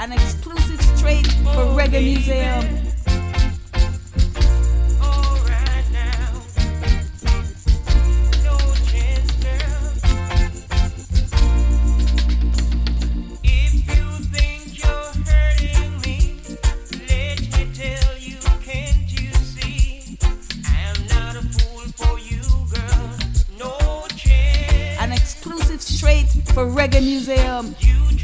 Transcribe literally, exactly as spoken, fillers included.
An exclusive straight for Reggae Museum. Straight for Reggae Museum. You